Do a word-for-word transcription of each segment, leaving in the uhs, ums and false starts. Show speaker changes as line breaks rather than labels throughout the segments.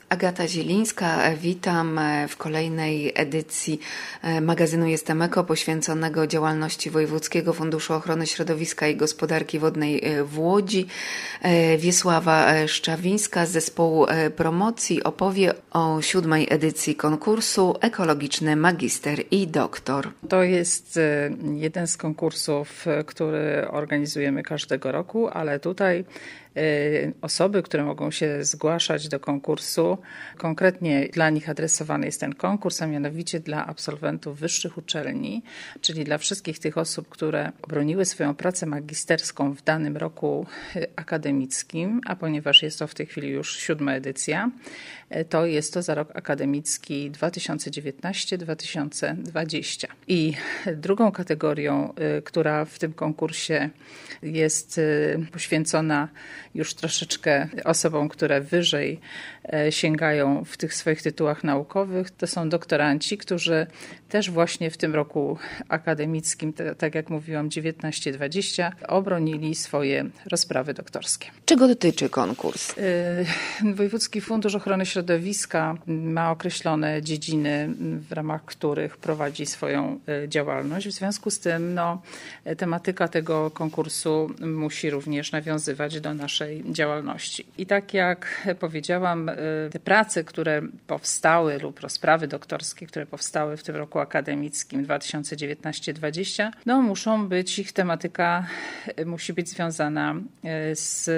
Agata Zielińska, witam w kolejnej edycji magazynu Jestem Eko poświęconego działalności Wojewódzkiego Funduszu Ochrony Środowiska i Gospodarki Wodnej w Łodzi. Wiesława Szczawińska z zespołu promocji opowie o siódmej edycji konkursu Ekologiczny Magister i Doktor.
To jest jeden z konkursów, który organizujemy każdego roku, ale tutaj osoby, które mogą się zgłaszać do konkursu, konkretnie dla nich adresowany jest ten konkurs, a mianowicie dla absolwentów wyższych uczelni, czyli dla wszystkich tych osób, które obroniły swoją pracę magisterską w danym roku akademickim, a ponieważ jest to w tej chwili już siódma edycja, to jest to za rok akademicki dwa tysiące dziewiętnasty dwa tysiące dwudziesty. I drugą kategorią, która w tym konkursie jest poświęcona już troszeczkę osobom, które wyżej sięgają w tych swoich tytułach naukowych, to są doktoranci, którzy też właśnie w tym roku akademickim, tak jak mówiłam, dziewiętnaście dwadzieścia, obronili swoje rozprawy doktorskie.
Czego dotyczy konkurs?
Wojewódzki Fundusz Ochrony Środowiska ma określone dziedziny, w ramach których prowadzi swoją działalność. W związku z tym no, tematyka tego konkursu musi również nawiązywać do naszej działalności. I tak jak powiedziałam, te prace, które powstały lub rozprawy doktorskie, które powstały w tym roku akademickim dwa tysiące dziewiętnasty dwudziesty, no muszą być, ich tematyka musi być związana z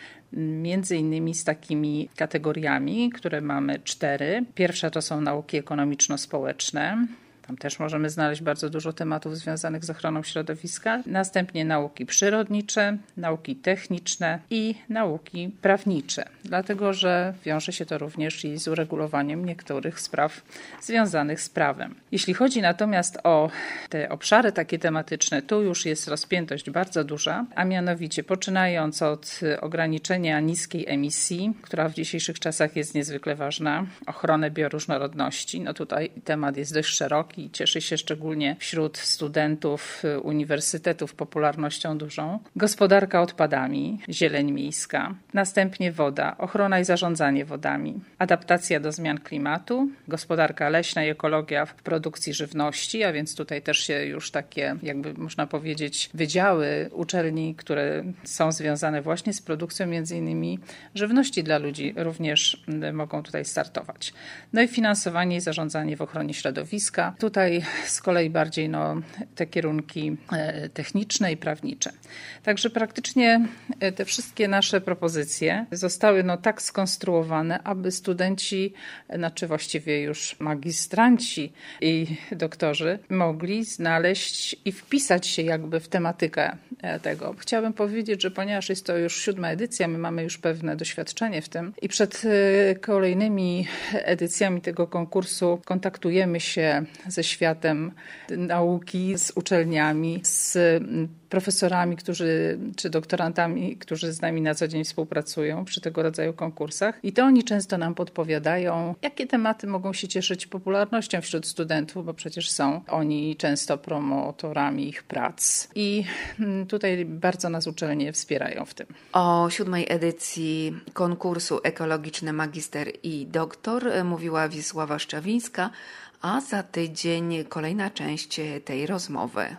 między innymi z takimi kategoriami, które mamy cztery. Pierwsza to są nauki ekonomiczno-społeczne. Tam też możemy znaleźć bardzo dużo tematów związanych z ochroną środowiska. Następnie nauki przyrodnicze, nauki techniczne i nauki prawnicze. Dlatego, że wiąże się to również i z uregulowaniem niektórych spraw związanych z prawem. Jeśli chodzi natomiast o te obszary takie tematyczne, tu już jest rozpiętość bardzo duża, a mianowicie poczynając od ograniczenia niskiej emisji, która w dzisiejszych czasach jest niezwykle ważna, ochronę bioróżnorodności. No tutaj temat jest dość szeroki i cieszy się szczególnie wśród studentów uniwersytetów popularnością dużą. Gospodarka odpadami, zieleń miejska, następnie woda, ochrona i zarządzanie wodami, adaptacja do zmian klimatu, gospodarka leśna i ekologia w produkcji żywności, a więc tutaj też się już takie, jakby można powiedzieć, wydziały uczelni, które są związane właśnie z produkcją między innymi żywności dla ludzi, również mogą tutaj startować. No i finansowanie i zarządzanie w ochronie środowiska. Tutaj z kolei bardziej no, te kierunki techniczne i prawnicze. Także praktycznie te wszystkie nasze propozycje zostały no, tak skonstruowane, aby studenci, znaczy właściwie już magistranci i doktorzy mogli znaleźć i wpisać się jakby w tematykę tego. Chciałabym powiedzieć, że ponieważ jest to już siódma edycja, my mamy już pewne doświadczenie w tym i przed kolejnymi edycjami tego konkursu kontaktujemy się ze światem nauki, z uczelniami, z profesorami, którzy, czy doktorantami, którzy z nami na co dzień współpracują przy tego rodzaju konkursach. I to oni często nam podpowiadają, jakie tematy mogą się cieszyć popularnością wśród studentów, bo przecież są oni często promotorami ich prac. I tutaj bardzo nas uczelnie wspierają w tym.
O siódmej edycji konkursu Ekologiczny Magister i Doktor mówiła Wiesława Szczawińska, a za tydzień kolejna część tej rozmowy.